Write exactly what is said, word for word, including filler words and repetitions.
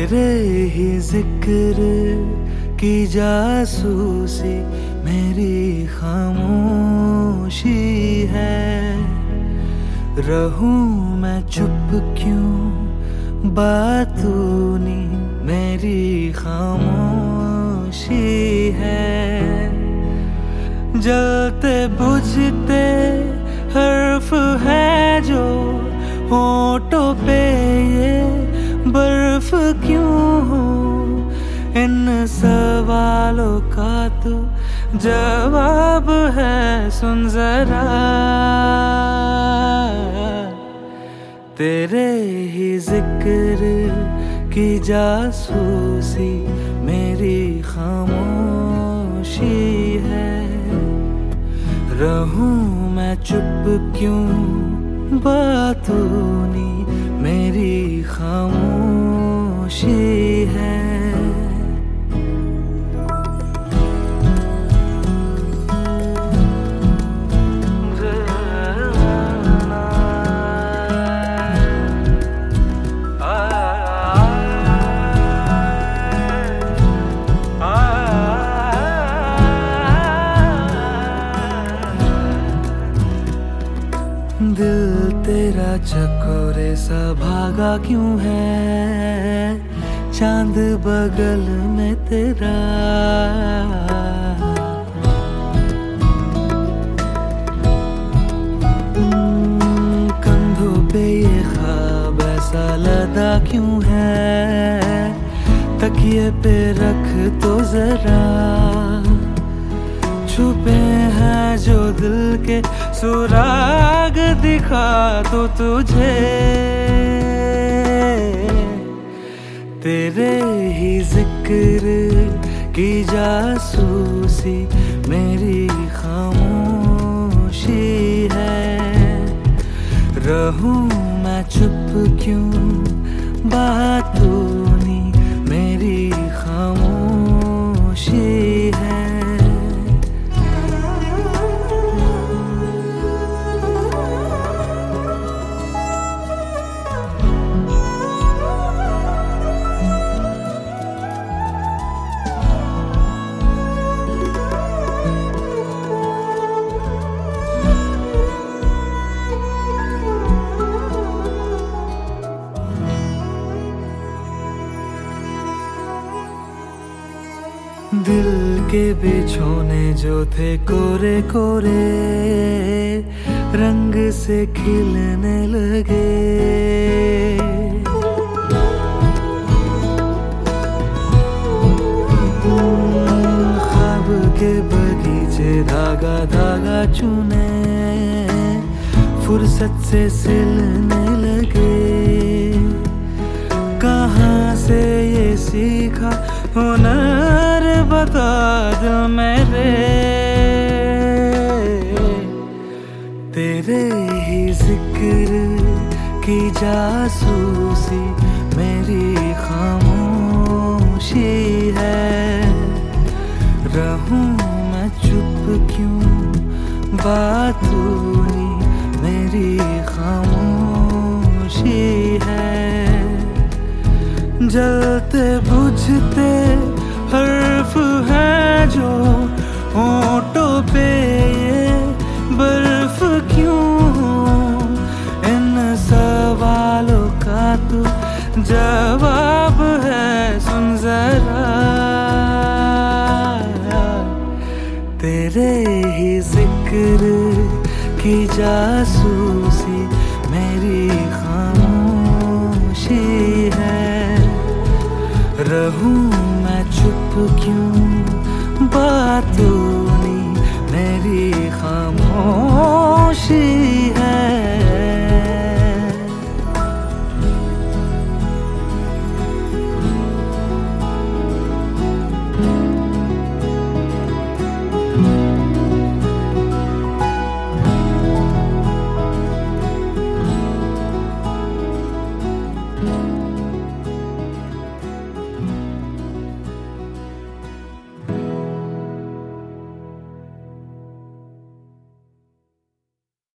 तेरे ही जिक्र की जासूसी मेरी खामोशी है। रहूं मैं चुप क्यों, बातूनी मेरी खामोशी है। जलते बुझते हर्फ है जो होठों पे ये बर्फ क्यों हो। इन सवालों का तो जवाब है, सुन जरा। तेरे ही जिक्र की जासूसी मेरी खामोशी है। रहूं मैं चुप क्यों, बातूनी मेरी खामोशी है। दिल तेरा चकोरे सा भागा क्यों है, चांद बगल में तेरा। कंधों पे ये ख्वाब ऐसा लदा क्यों है, तकिए पे रख तो जरा। छुपे हैं जो दिल के सुराग, दिखा तो तुझे। तेरे ही जिक्र की जासूसी मेरी खामोशी है। रहूं मैं चुप क्यों, बातूनी मेरी खामोशी है। दिल के बिछोने जो थे कोरे कोरे, रंग से खिलने लगे। ख्वाब के बगीचे धागा धागा चुने, फुर्सत से सिलने लगे। कहाँ से ये सीखा हुनर, बता दो मेरे। तेरे ही जिक्र की जासूसी मेरी खामोशी है। रहूं मैं चुप क्यों, बातूनी मेरी खामोशी है। जलते बुझते हर्फ है जो होठों पे ये बर्फ क्यों हो। इन सवालों का तो जवाब है, सुन जरा। तेरे ही जिक्र की जासूसी मेरी खामोशी है। रहूं मैं चुप क्यों, बातों